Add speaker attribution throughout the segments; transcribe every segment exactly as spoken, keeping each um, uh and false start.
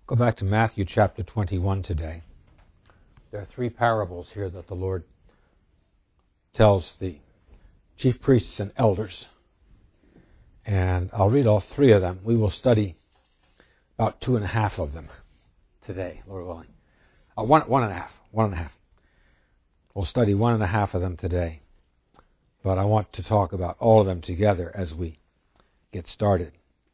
Speaker 1: Go back to Matthew chapter twenty-one today. There are three parables here that the Lord tells the chief priests and elders. And I'll read all three of them. We will study about two and a half of them today, Lord willing. Uh, one, one and a half. One and a half. We'll study one and a half of them today. But I want to talk about all of them together as we get started.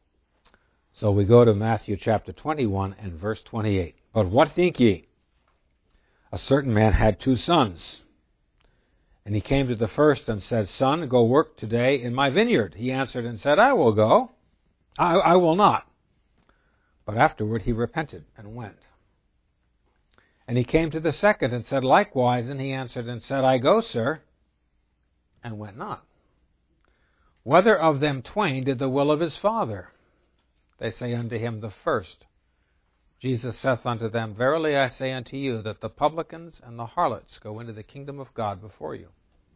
Speaker 1: So we go to Matthew chapter twenty-one and verse twenty-eight. But what think ye? A certain man had two sons. And he came to the first and said, Son, go work today in my vineyard. He answered and said, I will go. I, I will not. But afterward he repented and went. And he came to the second and said likewise, and he answered and said, I go, sir, and went not. Whether of them twain did the will of his father? They say unto him, the first. Jesus saith unto them, Verily I say unto you, that the publicans and the harlots go into the kingdom of God before you.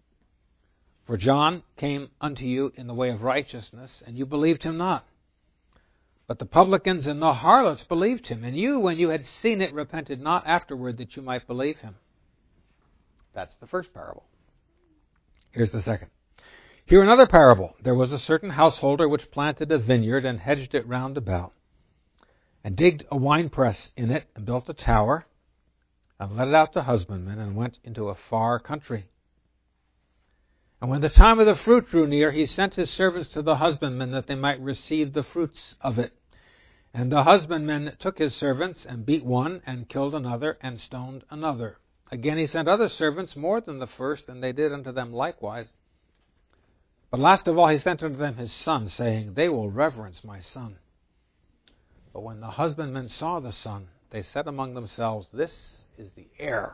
Speaker 1: For John came unto you in the way of righteousness, and you believed him not. But the publicans and the harlots believed him, and you, when you had seen it, repented not afterward that you might believe him. That's the first parable. Here's the second. Hear another parable. There was a certain householder which planted a vineyard and hedged it round about, and digged a winepress in it, and built a tower, and let it out to husbandmen, and went into a far country. And when the time of the fruit drew near, he sent his servants to the husbandmen, that they might receive the fruits of it. And the husbandmen took his servants, and beat one, and killed another, and stoned another. Again he sent other servants more than the first, and they did unto them likewise. But last of all he sent unto them his son, saying, They will reverence my son. But when the husbandmen saw the son, they said among themselves, This is the heir.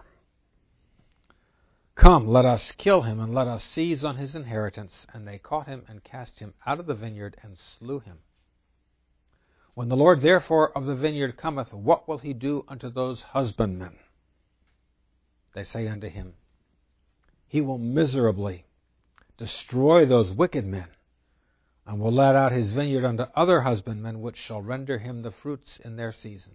Speaker 1: Come, let us kill him, and let us seize on his inheritance. And they caught him, and cast him out of the vineyard, and slew him. When the Lord therefore of the vineyard cometh, what will he do unto those husbandmen? They say unto him, He will miserably destroy those wicked men, and will let out his vineyard unto other husbandmen, which shall render him the fruits in their season.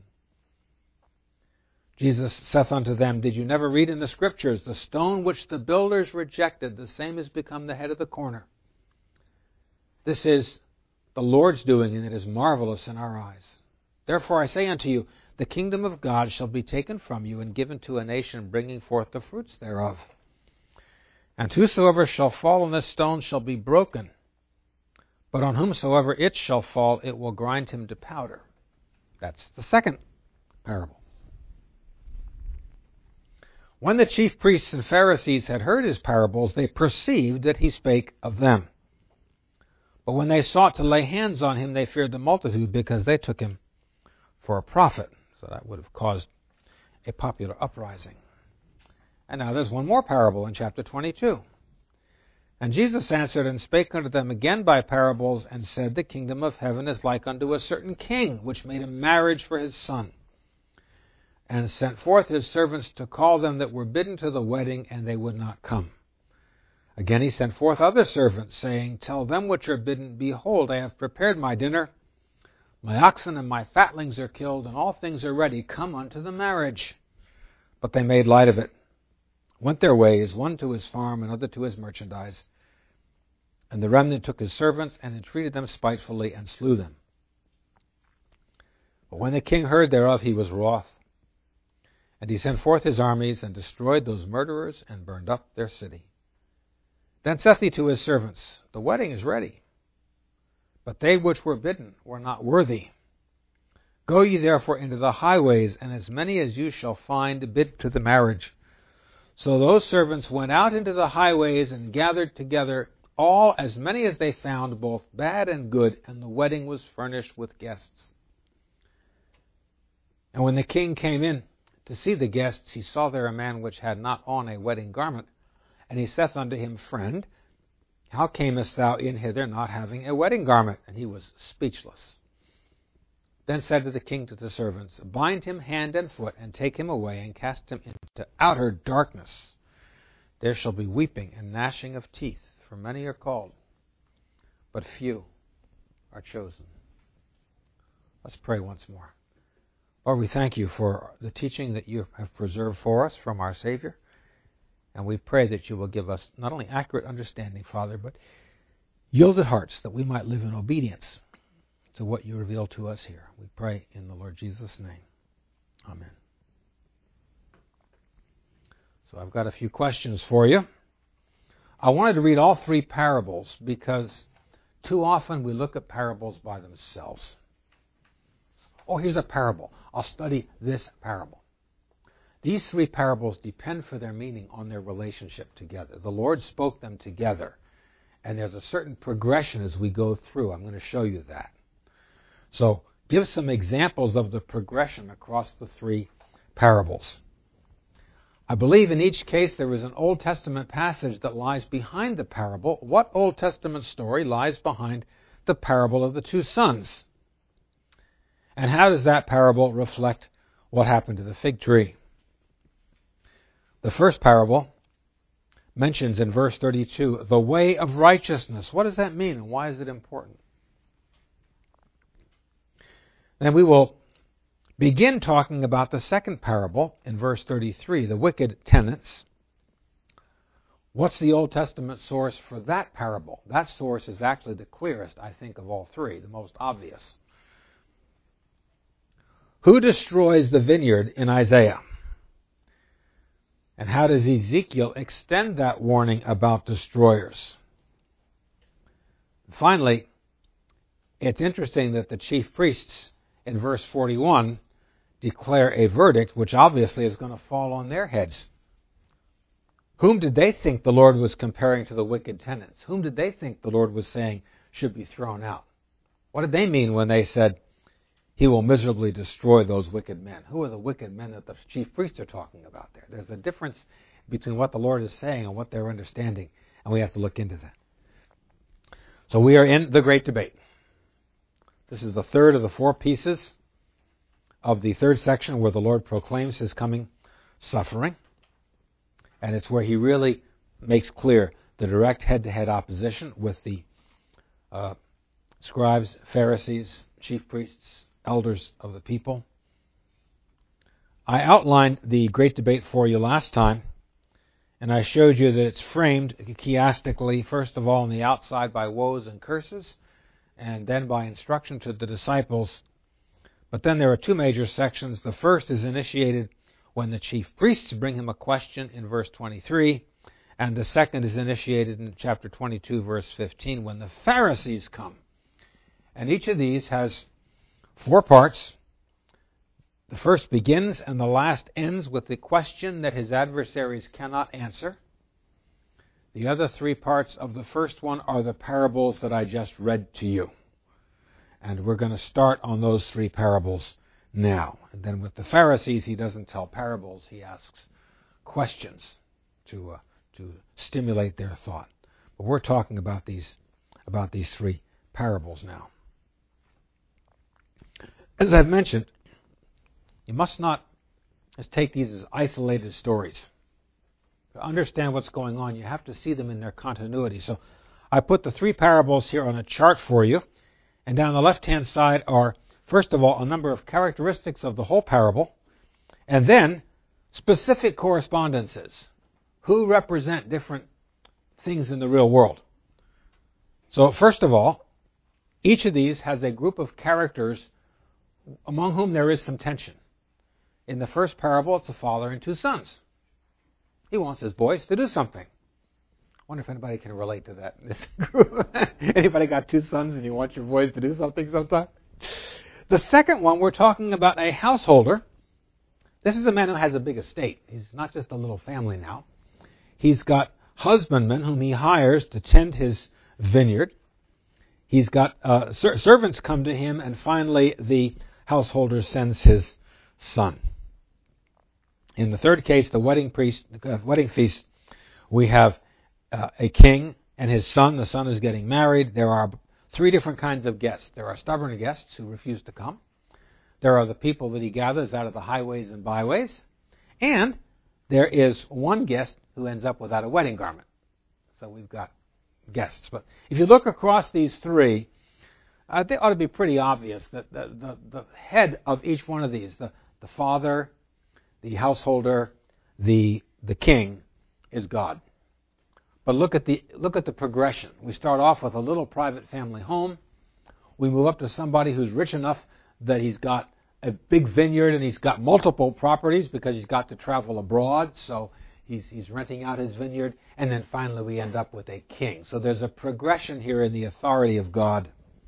Speaker 1: Jesus saith unto them, Did you never read in the Scriptures, the stone which the builders rejected, the same is become the head of the corner? This is the Lord's doing, and it is marvelous in our eyes. Therefore I say unto you, the kingdom of God shall be taken from you, and given to a nation bringing forth the fruits thereof. And whosoever shall fall on this stone shall be broken, but on whomsoever it shall fall, it will grind him to powder. That's the second parable. When the chief priests and Pharisees had heard his parables, they perceived that he spake of them. But when they sought to lay hands on him, they feared the multitude, because they took him for a prophet. So that would have caused a popular uprising. And now there's one more parable in chapter twenty-two. And Jesus answered and spake unto them again by parables, and said, The kingdom of heaven is like unto a certain king, which made a marriage for his son, and sent forth his servants to call them that were bidden to the wedding, and they would not come. Again he sent forth other servants, saying, Tell them which are bidden, Behold, I have prepared my dinner. My oxen and my fatlings are killed, and all things are ready. Come unto the marriage. But they made light of it, went their ways, one to his farm, another to his merchandise. And the remnant took his servants, and entreated them spitefully, and slew them. But when the king heard thereof, he was wroth. And he sent forth his armies, and destroyed those murderers, and burned up their city. Then saith he to his servants, The wedding is ready, but they which were bidden were not worthy. Go ye therefore into the highways, and as many as you shall find, bid to the marriage. So those servants went out into the highways, and gathered together all as many as they found, both bad and good, and the wedding was furnished with guests. And when the king came in to see the guests, he saw there a man which had not on a wedding garment. And he saith unto him, Friend, how camest thou in hither not having a wedding garment? And he was speechless. Then said to the king to the servants, Bind him hand and foot, and take him away, and cast him into outer darkness. There shall be weeping and gnashing of teeth, for many are called, but few are chosen. Let's pray once more. Lord, we thank you for the teaching that you have preserved for us from our Savior. And we pray that you will give us not only accurate understanding, Father, but yielded hearts that we might live in obedience to what you reveal to us here. We pray in the Lord Jesus' name. Amen. So I've got a few questions for you. I wanted to read all three parables because too often we look at parables by themselves. Oh, here's a parable. I'll study this parable. These three parables depend for their meaning on their relationship together. The Lord spoke them together, and there's a certain progression as we go through. I'm going to show you that. So, give some examples of the progression across the three parables. I believe in each case there is an Old Testament passage that lies behind the parable. What Old Testament story lies behind the parable of the two sons? And how does that parable reflect what happened to the fig tree? The first parable mentions in verse thirty-two the way of righteousness. What does that mean, and why is it important? Then we will begin talking about the second parable in verse thirty-three, the wicked tenants. What's the Old Testament source for that parable? That source is actually the clearest, I think, of all three, the most obvious. Who destroys the vineyard in Isaiah? And how does Ezekiel extend that warning about destroyers? Finally, it's interesting that the chief priests in verse forty-one declare a verdict which obviously is going to fall on their heads. Whom did they think the Lord was comparing to the wicked tenants? Whom did they think the Lord was saying should be thrown out? What did they mean when they said, he will miserably destroy those wicked men? Who are the wicked men that the chief priests are talking about there? There's a difference between what the Lord is saying and what they're understanding, and we have to look into that. So we are in the great debate. This is the third of the four pieces of the third section where the Lord proclaims his coming suffering, and it's where he really makes clear the direct head-to-head opposition with the uh, scribes, Pharisees, chief priests, elders of the people. I outlined the great debate for you last time, and I showed you that it's framed chiastically, first of all on the outside by woes and curses, and then by instruction to the disciples. But then there are two major sections. The first is initiated when the chief priests bring him a question in verse twenty-three, and the second is initiated in chapter twenty-two, verse fifteen, when the Pharisees come. And each of these has four parts. The first begins and the last ends with the question that his adversaries cannot answer. The other three parts of the first one are the parables that I just read to you. And we're going to start on those three parables now. And then with the Pharisees, he doesn't tell parables, he asks questions to uh, to stimulate their thought. But we're talking about these about these three parables now. As I've mentioned, you must not just take these as isolated stories. To understand what's going on, you have to see them in their continuity. So I put the three parables here on a chart for you. And down the left-hand side are, first of all, a number of characteristics of the whole parable, and then specific correspondences. Who represent different things in the real world? So, first of all, each of these has a group of characters among whom there is some tension. In the first parable, it's a father and two sons. He wants his boys to do something. I wonder if anybody can relate to that in this group. Anybody got two sons and you want your boys to do something sometime? The second one, we're talking about a householder. This is a man who has a big estate. He's not just a little family now. He's got husbandmen whom he hires to tend his vineyard. He's got uh, ser- servants come to him, and finally the householder sends his son. In the third case, the wedding priest, uh, wedding feast, we have uh, a king and his son. The son is getting married. There are three different kinds of guests. There are stubborn guests who refuse to come. There are the people that he gathers out of the highways and byways. And there is one guest who ends up without a wedding garment. So we've got guests. But if you look across these three, I think it ought to be pretty obvious that the, the, the head of each one of these, the, the father, the householder, the, the king, is God. But look at the look at the progression. We start off with a little private family home. We move up to somebody who's rich enough that he's got a big vineyard and he's got multiple properties because he's got to travel abroad. So he's he's renting out his vineyard. And then finally we end up with a king. So there's a progression here in the authority of God.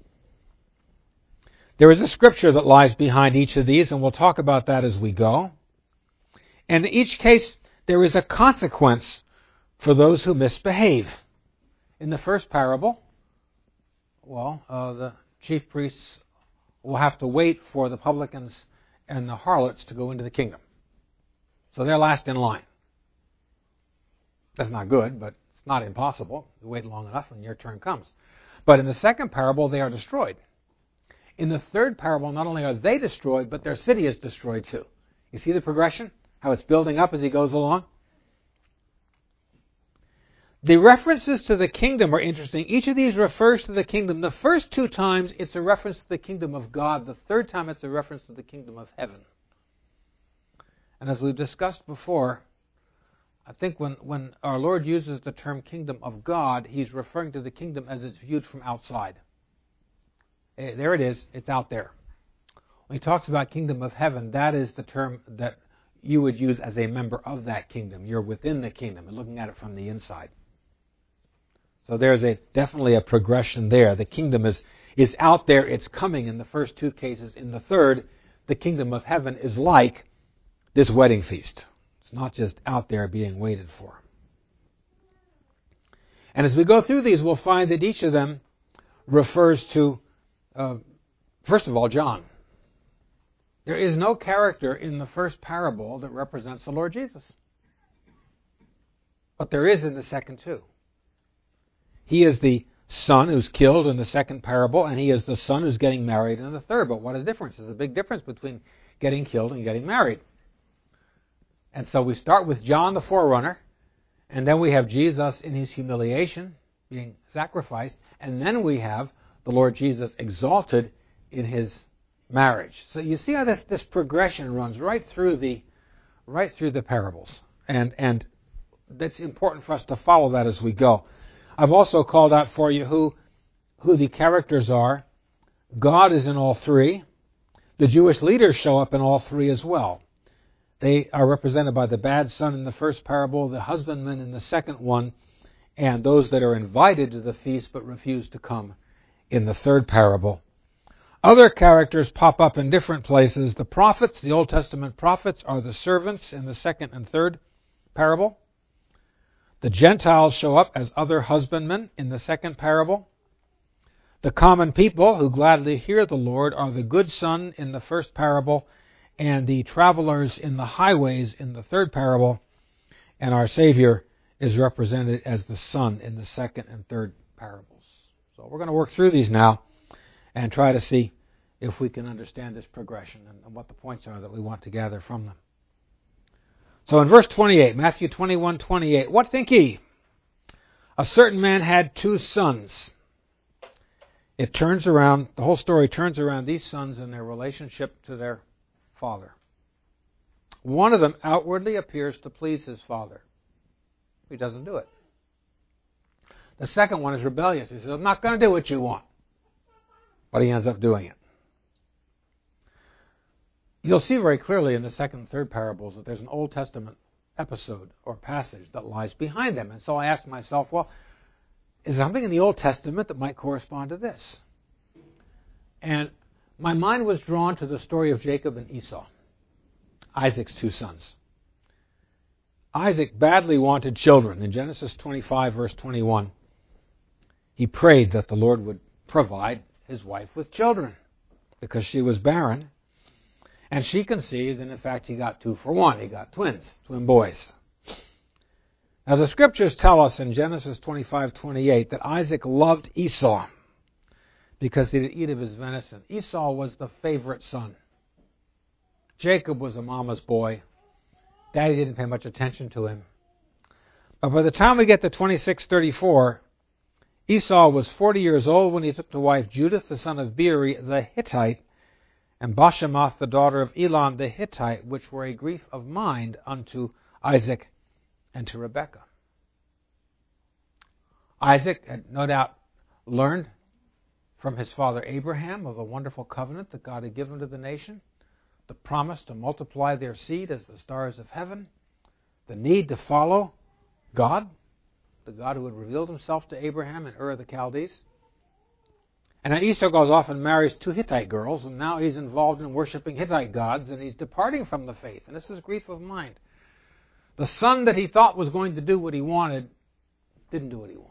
Speaker 1: There is a scripture that lies behind each of these, and we'll talk about that as we go. And in each case, there is a consequence for those who misbehave. In the first parable, well, uh, the chief priests will have to wait for the publicans and the harlots to go into the kingdom. So they're last in line. That's not good, but it's not impossible. You wait long enough and your turn comes. But in the second parable, they are destroyed. In the third parable, not only are they destroyed, but their city is destroyed too. You see the progression? How it's building up as he goes along? The references to the kingdom are interesting. Each of these refers to the kingdom. The first two times, it's a reference to the kingdom of God. The third time, it's a reference to the kingdom of heaven. And as we've discussed before, I think when, when our Lord uses the term kingdom of God, he's referring to the kingdom as it's viewed from outside. There it is. It's out there. When he talks about kingdom of heaven, that is the term that you would use as a member of that kingdom. You're within the kingdom and looking at it from the inside. So there's a definitely a progression there. The kingdom is, is out there. It's coming in the first two cases. In the third, the kingdom of heaven is like this wedding feast. It's not just out there being waited for. And as we go through these, we'll find that each of them refers to Uh, first of all, John. There is no character in the first parable that represents the Lord Jesus. But there is in the second two. He is the son who's killed in the second parable, and he is the son who's getting married in the third. But what a difference. There's a big difference between getting killed and getting married. And so we start with John the forerunner, and then we have Jesus in his humiliation, being sacrificed, and then we have the Lord Jesus exalted in his marriage. So you see how this, this progression runs right through the right through the parables. And and that's important for us to follow that as we go. I've also called out for you who who the characters are. God is in all three. The Jewish leaders show up in all three as well. They are represented by the bad son in the first parable, the husbandman in the second one, and those that are invited to the feast but refuse to come in the third parable. Other characters pop up in different places. The prophets, the Old Testament prophets, are the servants in the second and third parable. The Gentiles show up as other husbandmen in the second parable. The common people who gladly hear the Lord are the good son in the first parable, and the travelers in the highways in the third parable. And our Savior is represented as the Son in the second and third parables. So we're going to work through these now and try to see if we can understand this progression and what the points are that we want to gather from them. So in verse twenty-eight, Matthew twenty-one twenty-eight, what think ye? A certain man had two sons. It turns around, the whole story turns around these sons and their relationship to their father. One of them outwardly appears to please his father. He doesn't do it. The second one is rebellious. He says, I'm not going to do what you want. But he ends up doing it. You'll see very clearly in the second and third parables that there's an Old Testament episode or passage that lies behind them. And so I asked myself, well, is there something in the Old Testament that might correspond to this? And my mind was drawn to the story of Jacob and Esau, Isaac's two sons. Isaac badly wanted children. In Genesis twenty-five, verse twenty-one, he prayed that the Lord would provide his wife with children because she was barren. And she conceived, and in fact he got two for one. He got twins, twin boys. Now the scriptures tell us in Genesis twenty-five twenty-eight that Isaac loved Esau because he did eat of his venison. Esau was the favorite son. Jacob was a mama's boy. Daddy didn't pay much attention to him. But by the time we get to twenty-six thirty-four, Esau was forty years old when he took to wife Judith, the son of Beeri the Hittite, and Bashemoth, the daughter of Elon the Hittite, which were a grief of mind unto Isaac and to Rebekah. Isaac had no doubt learned from his father Abraham of the wonderful covenant that God had given to the nation, the promise to multiply their seed as the stars of heaven, the need to follow God, the God who had revealed himself to Abraham in Ur of the Chaldees. And now Esau goes off and marries two Hittite girls, and now he's involved in worshiping Hittite gods, and he's departing from the faith. And this is grief of mind. The son that he thought was going to do what he wanted didn't do what he wanted.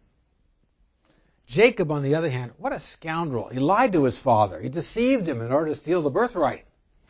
Speaker 1: Jacob, on the other hand, what a scoundrel. He lied to his father. He deceived him in order to steal the birthright.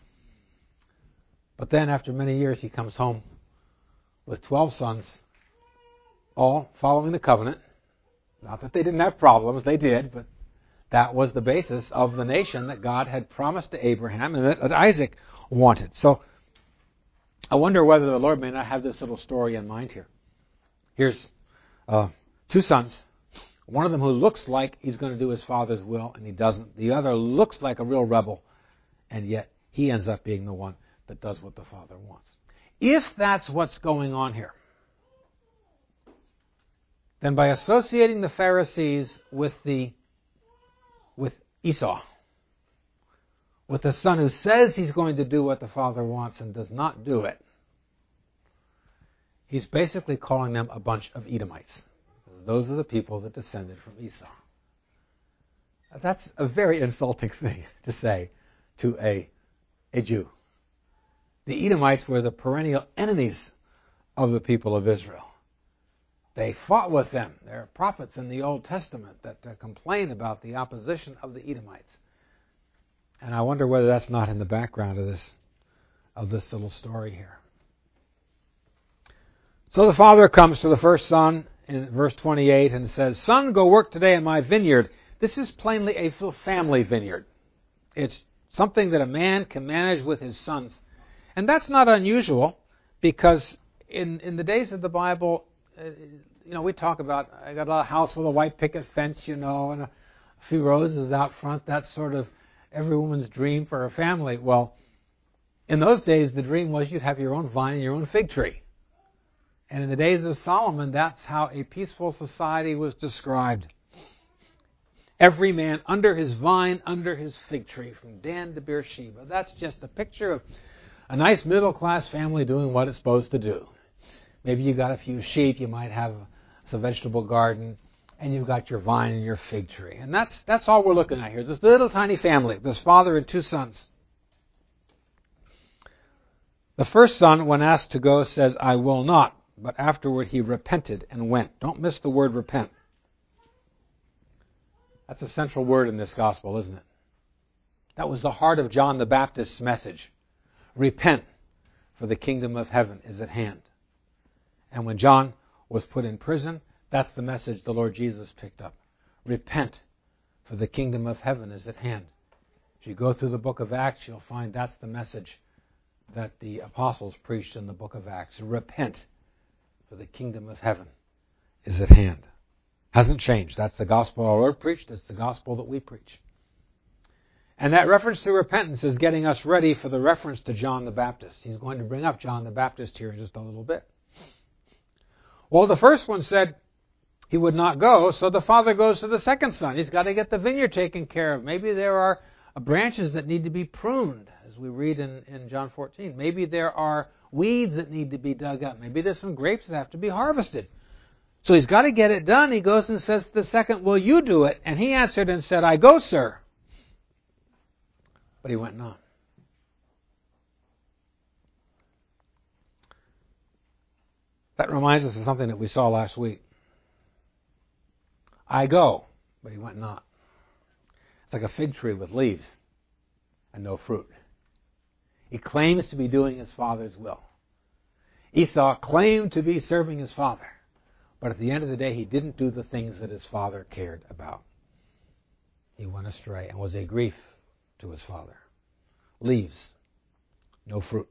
Speaker 1: But then, after many years, he comes home with twelve sons, all following the covenant. Not that they didn't have problems, they did, but that was the basis of the nation that God had promised to Abraham and that Isaac wanted. So, I wonder whether the Lord may not have this little story in mind here. Here's uh, two sons. One of them who looks like he's going to do his father's will, and he doesn't. The other looks like a real rebel, and yet he ends up being the one that does what the father wants. If that's what's going on here, then by associating the Pharisees with the with Esau, with the son who says he's going to do what the father wants and does not do it, he's basically calling them a bunch of Edomites. Those are the people that descended from Esau. That's a very insulting thing to say to a, a Jew. The Edomites were the perennial enemies of the people of Israel. They fought with them. There are prophets in the Old Testament that uh, complain about the opposition of the Edomites. And I wonder whether that's not in the background of this, of this little story here. So the father comes to the first son in verse twenty-eight and says, "Son, go work today in my vineyard." This is plainly a family vineyard. It's something that a man can manage with his sons. And that's not unusual because in, in the days of the Bible, uh, you know, we talk about, I got a house with a white picket fence, you know, and a few roses out front. That's sort of every woman's dream for a family. Well, in those days, the dream was you'd have your own vine and your own fig tree. And in the days of Solomon, that's how a peaceful society was described. Every man under his vine, under his fig tree, from Dan to Beersheba. That's just a picture of a nice middle-class family doing what it's supposed to do. Maybe you got a few sheep, you might have a vegetable garden, and you've got your vine and your fig tree. And that's that's all we're looking at here. This little tiny family, this father and two sons. The first son, when asked to go, says, "I will not." But afterward he repented and went. Don't miss the word repent. That's a central word in this gospel, isn't it? That was the heart of John the Baptist's message. Repent, for the kingdom of heaven is at hand. And when John was put in prison, that's the message the Lord Jesus picked up. Repent, for the kingdom of heaven is at hand. If you go through the book of Acts, you'll find that's the message that the apostles preached in the book of Acts. Repent, for the kingdom of heaven is at hand. Hasn't changed. That's the gospel our Lord preached. It's the gospel that we preach. And that reference to repentance is getting us ready for the reference to John the Baptist. He's going to bring up John the Baptist here in just a little bit. Well, the first one said he would not go, so the father goes to the second son. He's got to get the vineyard taken care of. Maybe there are branches that need to be pruned, as we read in, in John fourteen. Maybe there are weeds that need to be dug up. Maybe there's some grapes that have to be harvested. So he's got to get it done. He goes and says to the second, "Will you do it?" And he answered and said, "I go, sir." But he went not. That reminds us of something that we saw last week. I go, but he went not. It's like a fig tree with leaves and no fruit. He claims to be doing his father's will. Esau claimed to be serving his father, but at the end of the day, he didn't do the things that his father cared about. He went astray and was a grief to his father. Leaves, no fruit.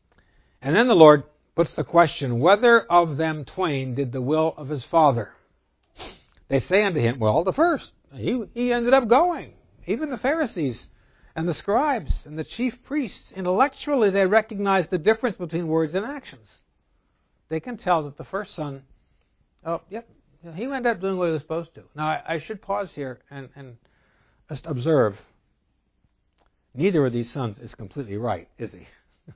Speaker 1: And then the Lord puts the question, whether of them twain did the will of his father. They say unto him, well, the first. He, he ended up going. Even the Pharisees and the scribes and the chief priests, intellectually they recognize the difference between words and actions. They can tell that the first son, oh, yep, he ended up doing what he was supposed to. Now, I, I should pause here and, and just observe, neither of these sons is completely right, is he?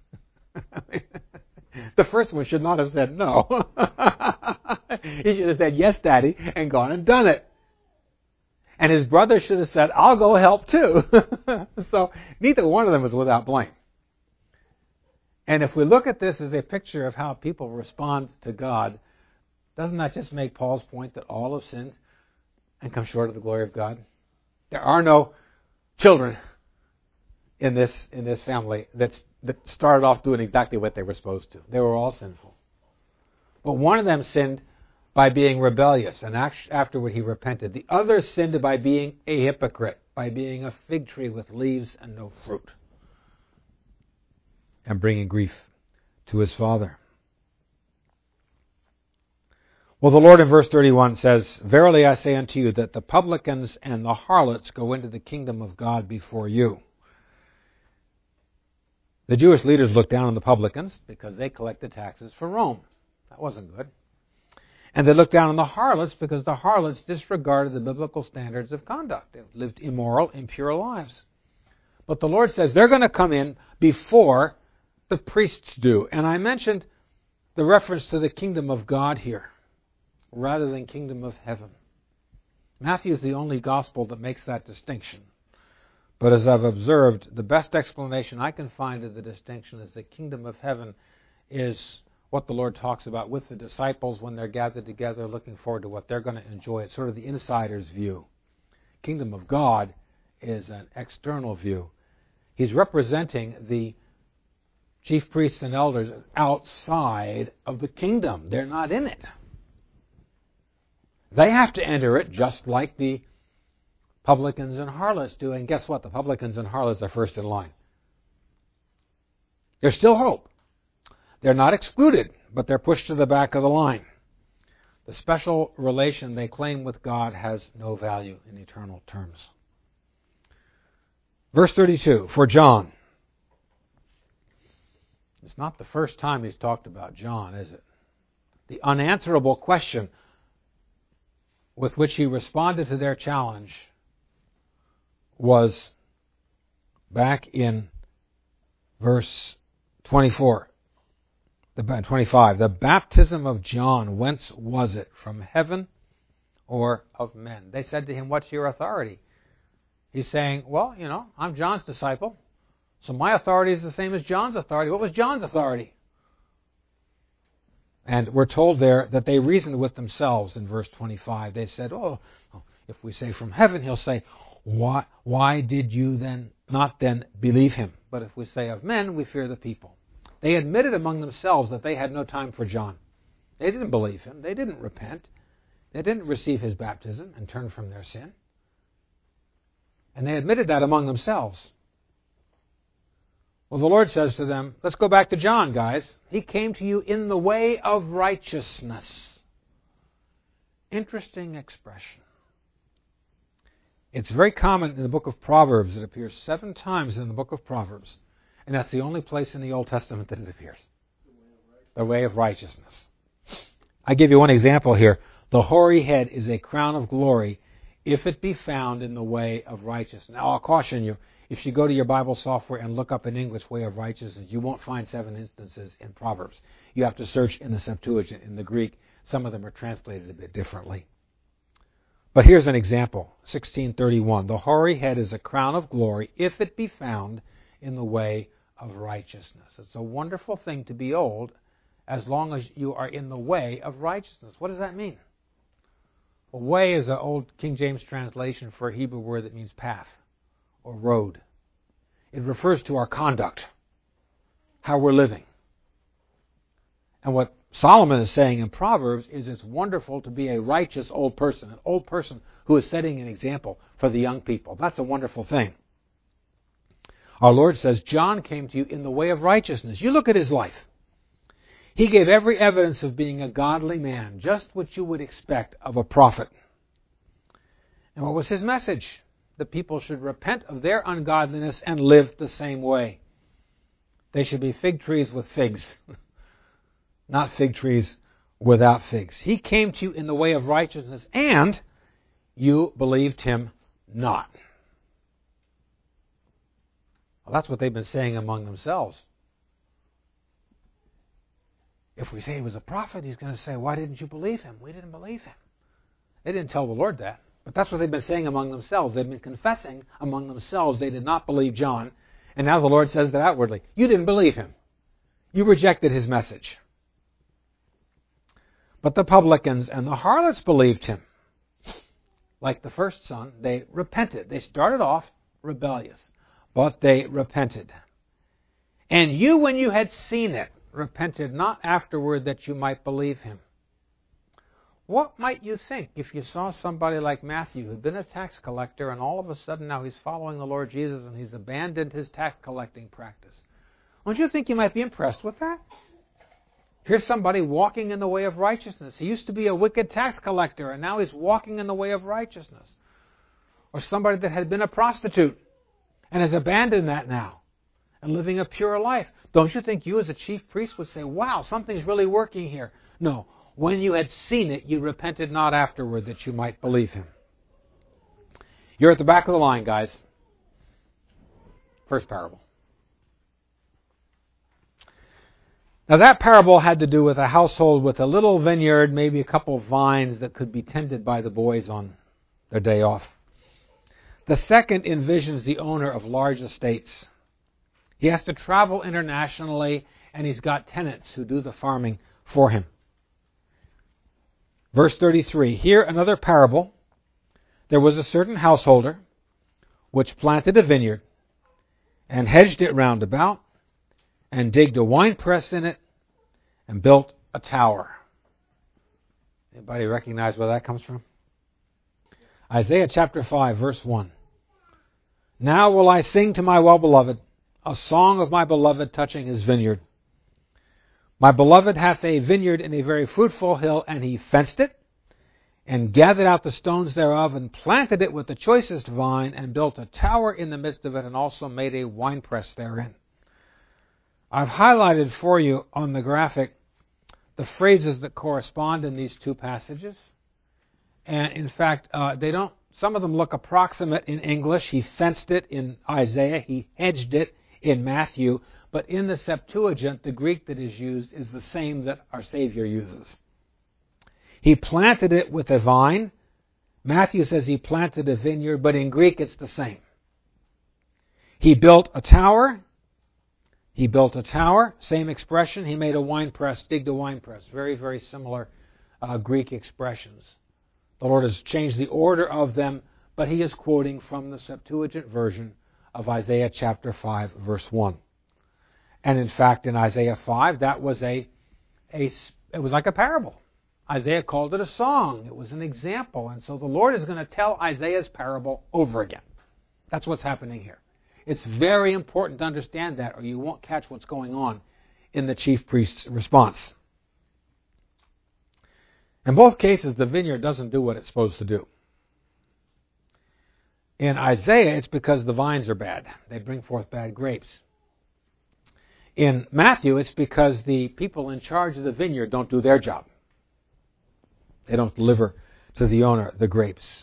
Speaker 1: The first one should not have said no. He should have said, yes, Daddy, and gone and done it. And his brother should have said, I'll go help too. So neither one of them was without blame. And if we look at this as a picture of how people respond to God, doesn't that just make Paul's point that all have sinned and come short of the glory of God? There are no children in this in this family that's, that started off doing exactly what they were supposed to. They were all sinful. But one of them sinned by being rebellious, and afterward he repented. The other sinned by being a hypocrite, by being a fig tree with leaves and no fruit, and bringing grief to his father. Well, the Lord in verse thirty-one says, verily I say unto you that the publicans and the harlots go into the kingdom of God before you. The Jewish leaders looked down on the publicans because they collected taxes for Rome. That wasn't good. And they looked down on the harlots because the harlots disregarded the biblical standards of conduct. They lived immoral, impure lives. But the Lord says they're going to come in before the priests do. And I mentioned the reference to the kingdom of God here, rather than kingdom of heaven. Matthew is the only gospel that makes that distinction. But as I've observed, the best explanation I can find of the distinction is the kingdom of heaven is what the Lord talks about with the disciples when they're gathered together looking forward to what they're going to enjoy. It's sort of the insider's view. Kingdom of God is an external view. He's representing the chief priests and elders outside of the kingdom. They're not in it. They have to enter it just like the publicans and harlots do. And guess what? The publicans and harlots are first in line. There's still hope. They're not excluded, but they're pushed to the back of the line. The special relation they claim with God has no value in eternal terms. Verse thirty-two, for John. It's not the first time he's talked about John, is it? The unanswerable question with which he responded to their challenge was back in verse twenty-four, the twenty-five. The baptism of John, whence was it? From heaven or of men? They said to him, what's your authority? He's saying, well, you know, I'm John's disciple, so my authority is the same as John's authority. What was John's authority? And we're told there that they reasoned with themselves in verse twenty-five. They said, oh, if we say from heaven, he'll say, why, why did you then not then believe him? But if we say of men, we fear the people. They admitted among themselves that they had no time for John. They didn't believe him. They didn't repent. They didn't receive his baptism and turn from their sin. And they admitted that among themselves. Well, the Lord says to them, let's go back to John, guys. He came to you in the way of righteousness. Interesting expression. It's very common in the book of Proverbs. It appears seven times in the book of Proverbs. And that's the only place in the Old Testament that it appears. The way of righteousness. I give you one example here. The hoary head is a crown of glory if it be found in the way of righteousness. Now, I'll caution you. If you go to your Bible software and look up in English way of righteousness, you won't find seven instances in Proverbs. You have to search in the Septuagint, in the Greek. Some of them are translated a bit differently. But here's an example, sixteen thirty-one. The hoary head is a crown of glory if it be found in the way of righteousness. It's a wonderful thing to be old as long as you are in the way of righteousness. What does that mean? Well, way is an old King James translation for a Hebrew word that means path or road. It refers to our conduct, how we're living. And what Solomon is saying in Proverbs is it's wonderful to be a righteous old person, an old person who is setting an example for the young people. That's a wonderful thing. Our Lord says, John came to you in the way of righteousness. You look at his life. He gave every evidence of being a godly man, just what you would expect of a prophet. And what was his message? The people should repent of their ungodliness and live the same way. They should be fig trees with figs, not fig trees without figs. He came to you in the way of righteousness, and you believed him not. Well, that's what they've been saying among themselves. If we say he was a prophet, he's going to say, why didn't you believe him? We didn't believe him. They didn't tell the Lord that. But that's what they've been saying among themselves. They've been confessing among themselves they did not believe John. And now the Lord says that outwardly. You didn't believe him. You rejected his message. But the publicans and the harlots believed him. Like the first son, they repented. They started off rebellious, but they repented. And you, when you had seen it, repented not afterward that you might believe him. What might you think if you saw somebody like Matthew, who'd been a tax collector, and all of a sudden now he's following the Lord Jesus and he's abandoned his tax collecting practice? Don't you think you might be impressed with that? Here's somebody walking in the way of righteousness. He used to be a wicked tax collector, and now he's walking in the way of righteousness. Or somebody that had been a prostitute and has abandoned that now and living a pure life. Don't you think you as a chief priest would say, wow, something's really working here? No. When you had seen it, you repented not afterward that you might believe him. You're at the back of the line, guys. First parable. Now that parable had to do with a household with a little vineyard, maybe a couple of vines that could be tended by the boys on their day off. The second envisions the owner of large estates. He has to travel internationally, and he's got tenants who do the farming for him. Verse thirty-three, here another parable. There was a certain householder which planted a vineyard and hedged it round about and digged a winepress in it and built a tower. Anybody recognize where that comes from? Isaiah chapter five, verse one. Now will I sing to my well-beloved a song of my beloved touching his vineyard. My beloved hath a vineyard in a very fruitful hill, and he fenced it, and gathered out the stones thereof, and planted it with the choicest vine, and built a tower in the midst of it, and also made a winepress therein. I've highlighted for you on the graphic the phrases that correspond in these two passages. And in fact, uh, they don't. Some of them look approximate in English. He fenced it in Isaiah. He hedged it in Matthew. But in the Septuagint, the Greek that is used is the same that our Savior uses. He planted it with a vine. Matthew says he planted a vineyard, but in Greek it's the same. He built a tower. He built a tower. Same expression. He made a winepress, digged a winepress. Very, very similar uh, Greek expressions. The Lord has changed the order of them, but he is quoting from the Septuagint version of Isaiah chapter five, verse one. And in fact, in Isaiah five, that was a, a, it was like a parable. Isaiah called it a song. It was an example. And so the Lord is going to tell Isaiah's parable over again. That's what's happening here. It's very important to understand that, or you won't catch what's going on in the chief priest's response. In both cases, the vineyard doesn't do what it's supposed to do. In Isaiah, it's because the vines are bad. They bring forth bad grapes. In Matthew, it's because the people in charge of the vineyard don't do their job. They don't deliver to the owner the grapes.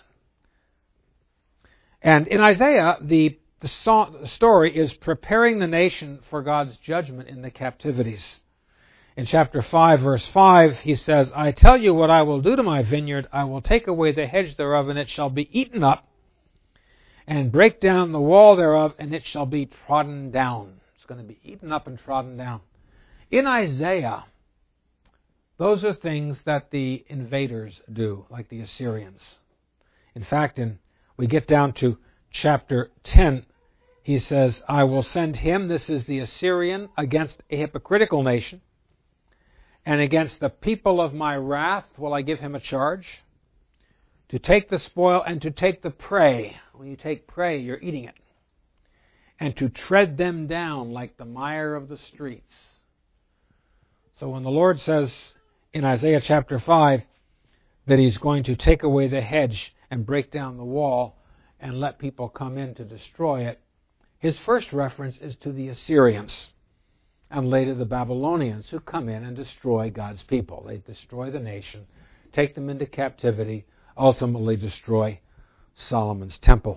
Speaker 1: And in Isaiah, the, the, so- the story is preparing the nation for God's judgment in the captivities. In chapter five, verse five, he says, I tell you what I will do to my vineyard. I will take away the hedge thereof, and it shall be eaten up, and break down the wall thereof, and it shall be trodden down. It's going to be eaten up and trodden down. In Isaiah, those are things that the invaders do, like the Assyrians. In fact, in, we get down to chapter ten, he says, I will send him, this is the Assyrian, against a hypocritical nation, and against the people of my wrath will I give him a charge, to take the spoil and to take the prey. When you take prey, you're eating it. And to tread them down like the mire of the streets. So when the Lord says in Isaiah chapter five that he's going to take away the hedge and break down the wall and let people come in to destroy it, his first reference is to the Assyrians and later the Babylonians, who come in and destroy God's people. They destroy the nation, take them into captivity, ultimately destroy Solomon's temple.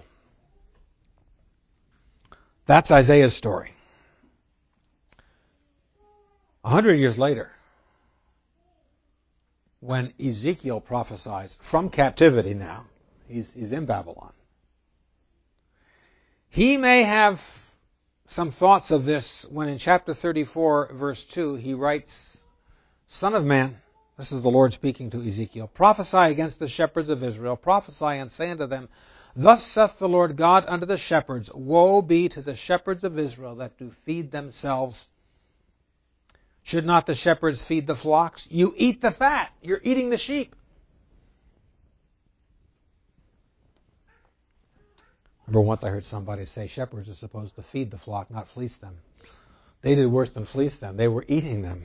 Speaker 1: That's Isaiah's story. A hundred years later, when Ezekiel prophesies from captivity now, he's, he's in Babylon, he may have some thoughts of this when in chapter thirty-four, verse two, he writes, Son of man, this is the Lord speaking to Ezekiel, prophesy against the shepherds of Israel, prophesy and say unto them, Thus saith the Lord God unto the shepherds, Woe be to the shepherds of Israel that do feed themselves. Should not the shepherds feed the flocks? You eat the fat. You're eating the sheep. Remember once I heard somebody say shepherds are supposed to feed the flock, not fleece them. They did worse than fleece them. They were eating them.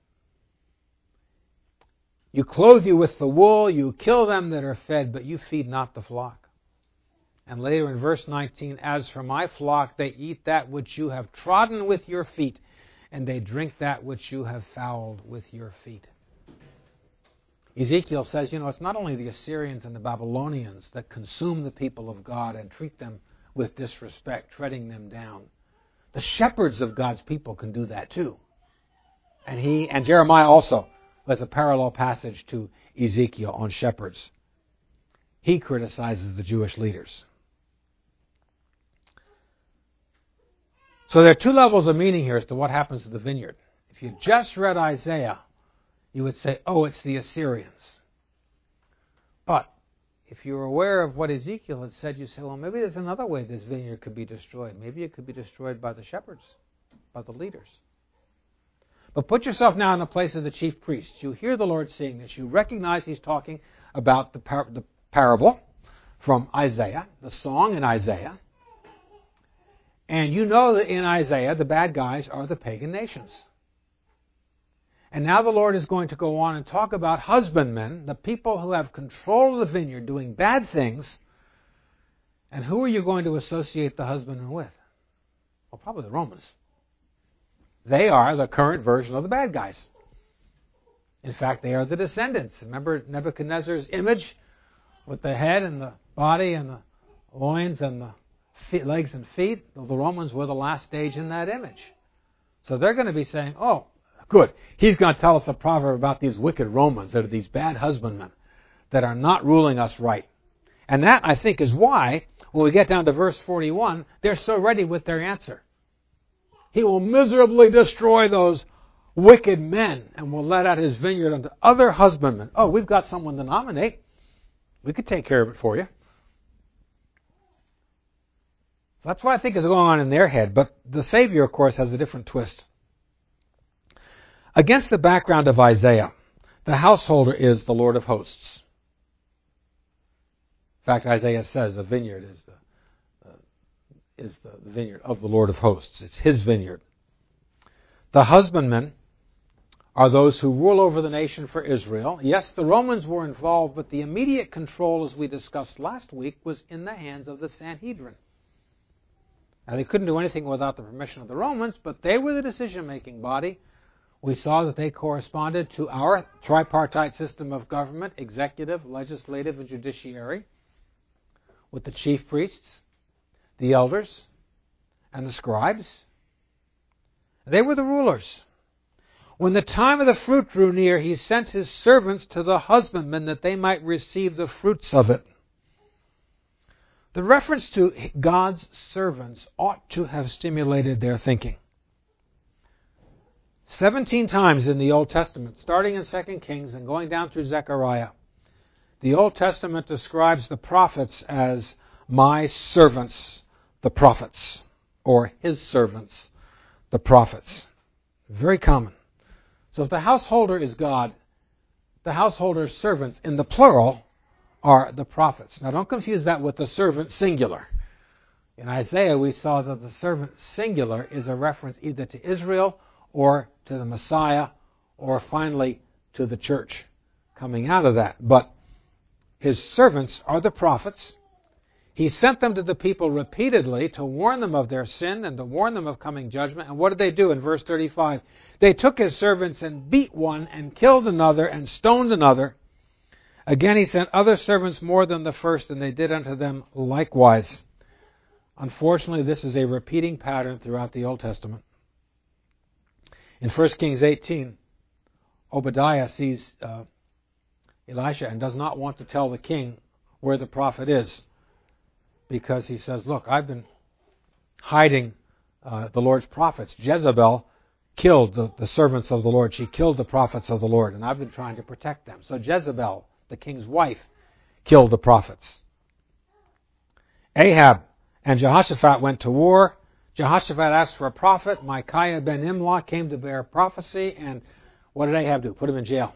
Speaker 1: You clothe you with the wool, you kill them that are fed, but you feed not the flock. And later in verse nineteen, As for my flock, they eat that which you have trodden with your feet, and they drink that which you have fouled with your feet. Ezekiel says, you know, it's not only the Assyrians and the Babylonians that consume the people of God and treat them with disrespect, treading them down. The shepherds of God's people can do that too. And he and Jeremiah also has a parallel passage to Ezekiel on shepherds. He criticizes the Jewish leaders. So there are two levels of meaning here as to what happens to the vineyard. If you just read Isaiah, you would say, oh, it's the Assyrians. But if you're aware of what Ezekiel had said, you say, well, maybe there's another way this vineyard could be destroyed. Maybe it could be destroyed by the shepherds, by the leaders. But put yourself now in the place of the chief priests. You hear the Lord saying this. You recognize he's talking about the, par- the parable from Isaiah, the song in Isaiah. And you know that in Isaiah, the bad guys are the pagan nations. And now the Lord is going to go on and talk about husbandmen, the people who have control of the vineyard doing bad things. And who are you going to associate the husbandmen with? Well, probably the Romans. They are the current version of the bad guys. In fact, they are the descendants. Remember Nebuchadnezzar's image with the head and the body and the loins and the feet, legs and feet? Well, the Romans were the last stage in that image. So they're going to be saying, oh, good. He's going to tell us a proverb about these wicked Romans that are these bad husbandmen that are not ruling us right. And that, I think, is why, when we get down to verse forty-one, they're so ready with their answer. He will miserably destroy those wicked men and will let out his vineyard unto other husbandmen. Oh, we've got someone to nominate. We could take care of it for you. So that's what I think is going on in their head. But the Savior, of course, has a different twist. Against the background of Isaiah, the householder is the Lord of hosts. In fact, Isaiah says the vineyard is the uh, is the vineyard of the Lord of hosts. It's his vineyard. The husbandmen are those who rule over the nation for Israel. Yes, the Romans were involved, but the immediate control, as we discussed last week, was in the hands of the Sanhedrin. Now, they couldn't do anything without the permission of the Romans, but they were the decision-making body. We saw that they corresponded to our tripartite system of government, executive, legislative, and judiciary, with the chief priests, the elders, and the scribes. They were the rulers. When the time of the fruit drew near, he sent his servants to the husbandmen that they might receive the fruits of it. The reference to God's servants ought to have stimulated their thinking. Seventeen times in the Old Testament, starting in Second Kings and going down through Zechariah, the Old Testament describes the prophets as my servants, the prophets, or his servants, the prophets. Very common. So if the householder is God, the householder's servants, in the plural, are the prophets. Now don't confuse that with the servant singular. In Isaiah we saw that the servant singular is a reference either to Israel or to the Messiah, or finally to the church coming out of that. But His servants are the prophets. He sent them to the people repeatedly to warn them of their sin and to warn them of coming judgment. And what did they do in verse thirty-five? They took his servants and beat one and killed another and stoned another. Again he sent other servants more than the first, and they did unto them likewise. Unfortunately, this is a repeating pattern throughout the Old Testament. In First Kings eighteen, Obadiah sees uh, Elisha and does not want to tell the king where the prophet is, because he says, look, I've been hiding uh, the Lord's prophets. Jezebel killed the, the servants of the Lord. She killed the prophets of the Lord, and I've been trying to protect them. So Jezebel, the king's wife, killed the prophets. Ahab and Jehoshaphat went to war. Jehoshaphat asked for a prophet. Micaiah ben Imlah came to bear prophecy, and what did Ahab do? Put him in jail.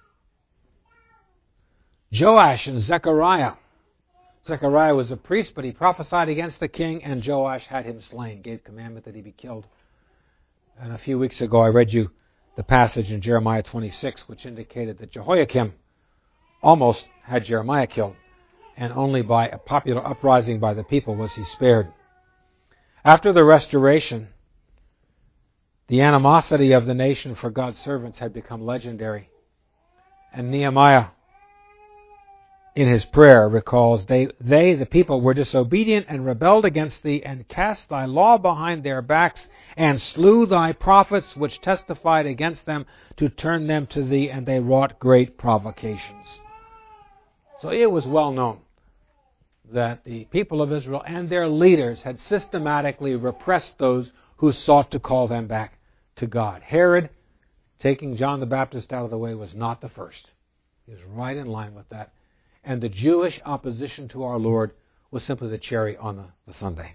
Speaker 1: Joash and Zechariah. Zechariah was a priest, but he prophesied against the king, and Joash had him slain, gave commandment that he be killed. And a few weeks ago I read you the passage in Jeremiah twenty-six, which indicated that Jehoiakim almost had Jeremiah killed, and only by a popular uprising by the people was he spared. After the restoration, the animosity of the nation for God's servants had become legendary. And Nehemiah, in his prayer, recalls, they, they, the people, were disobedient and rebelled against thee, and cast thy law behind their backs, and slew thy prophets which testified against them, to turn them to thee, and they wrought great provocations. So it was well known that the people of Israel and their leaders had systematically repressed those who sought to call them back to God. Herod, taking John the Baptist out of the way, was not the first. He was right in line with that. And the Jewish opposition to our Lord was simply the cherry on the, the sundae.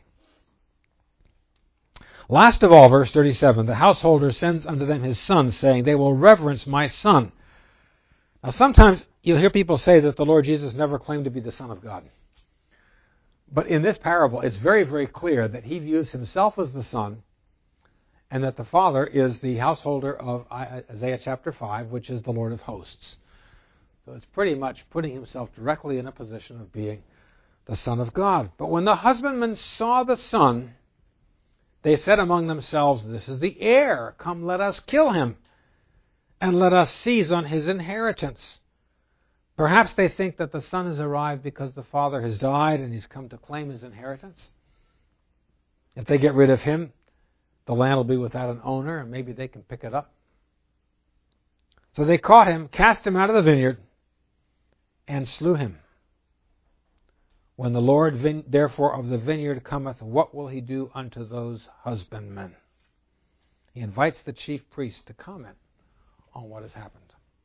Speaker 1: Last of all, verse thirty-seven, the householder sends unto them his son, saying, they will reverence my son. Now sometimes you'll hear people say that the Lord Jesus never claimed to be the Son of God. But in this parable, it's very, very clear that he views himself as the Son, and that the Father is the householder of Isaiah chapter five, which is the Lord of hosts. So it's pretty much putting himself directly in a position of being the Son of God. But when the husbandmen saw the Son, they said among themselves, this is the heir. Come, let us kill him, and let us seize on his inheritance. Perhaps they think that the Son has arrived because the Father has died and he's come to claim his inheritance. If they get rid of him, the land will be without an owner, and maybe they can pick it up. So they caught him, cast him out of the vineyard, and slew him. When the Lord vin- therefore of the vineyard cometh, what will he do unto those husbandmen? He invites the chief priests to comment on what has happened.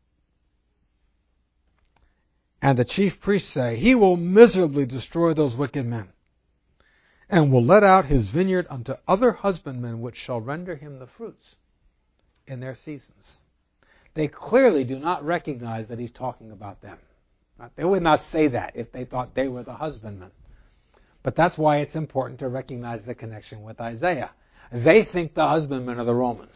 Speaker 1: And the chief priests say, he will miserably destroy those wicked men, and will let out his vineyard unto other husbandmen, which shall render him the fruits in their seasons. They clearly do not recognize that he's talking about them. They would not say that if they thought they were the husbandmen. But that's why it's important to recognize the connection with Isaiah. They think the husbandmen are the Romans.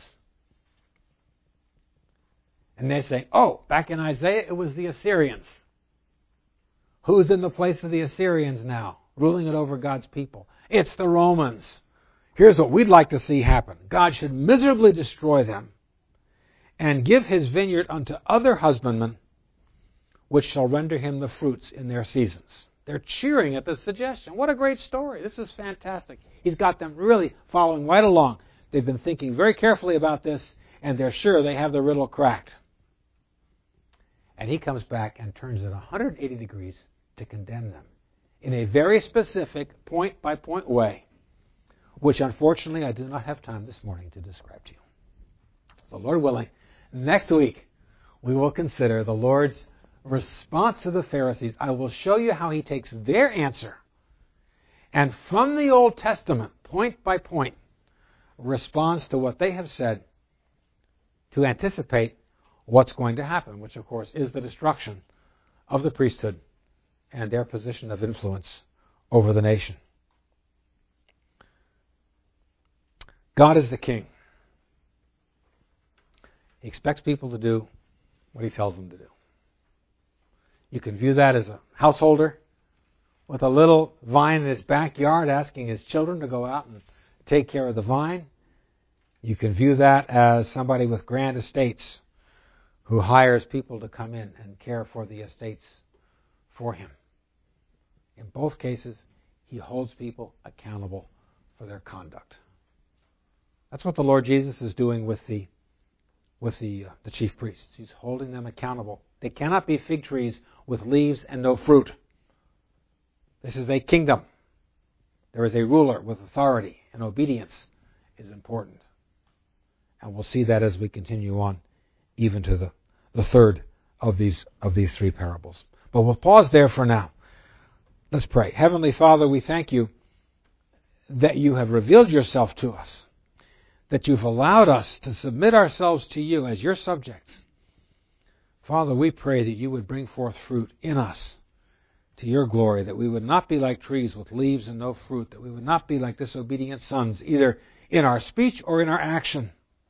Speaker 1: And they say, oh, back in Isaiah it was the Assyrians. Who's in the place of the Assyrians now, ruling it over God's people? It's the Romans. Here's what we'd like to see happen. God should miserably destroy them, and give his vineyard unto other husbandmen, which shall render him the fruits in their seasons. They're cheering at the suggestion. What a great story. This is fantastic. He's got them really following right along. They've been thinking very carefully about this, and they're sure they have the riddle cracked. And he comes back and turns it one hundred eighty degrees to condemn them in a very specific, point-by-point way, which unfortunately I do not have time this morning to describe to you. So Lord willing, next week we will consider the Lord's response to the Pharisees. I will show you how he takes their answer and from the Old Testament, point by point, responds to what they have said to anticipate what's going to happen, which of course is the destruction of the priesthood and their position of influence over the nation. God is the king. He expects people to do what he tells them to do. You can view that as a householder with a little vine in his backyard asking his children to go out and take care of the vine. You can view that as somebody with grand estates who hires people to come in and care for the estates for him. In both cases, he holds people accountable for their conduct. That's what the Lord Jesus is doing with the with the uh, the chief priests. He's holding them accountable. They cannot be fig trees with leaves and no fruit. This is a kingdom. There is a ruler with authority, and obedience is important. And we'll see that as we continue on, even to the, the third of these of these three parables. But we'll pause there for now. Let's pray. Heavenly Father, we thank you that you have revealed yourself to us, that you've allowed us to submit ourselves to you as your subjects. Father, we pray that you would bring forth fruit in us to your glory, that we would not be like trees with leaves and no fruit, that we would not be like disobedient sons, either in our speech or in our action,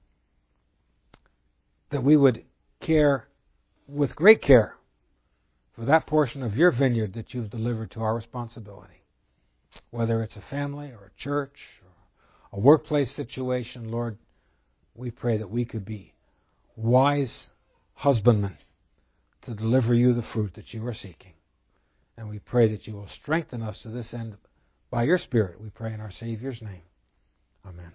Speaker 1: that we would care with great care for that portion of your vineyard that you've delivered to our responsibility. Whether it's a family or a church or a workplace situation, Lord, we pray that we could be wise husbandmen to deliver you the fruit that you are seeking. And we pray that you will strengthen us to this end by your Spirit. We pray in our Savior's name. Amen.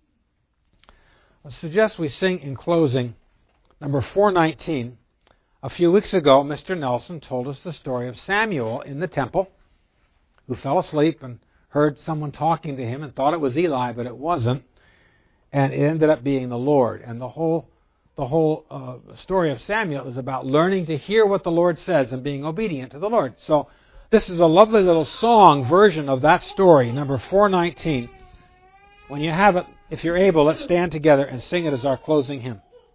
Speaker 1: I suggest we sing in closing number four nineteen. A few weeks ago, Mister Nelson told us the story of Samuel in the temple, who fell asleep and heard someone talking to him and thought it was Eli, but it wasn't. And it ended up being the Lord. And the whole the whole uh, story of Samuel is about learning to hear what the Lord says and being obedient to the Lord. So this is a lovely little song version of that story, number four nineteen. When you have it, if you're able, let's stand together and sing it as our closing hymn.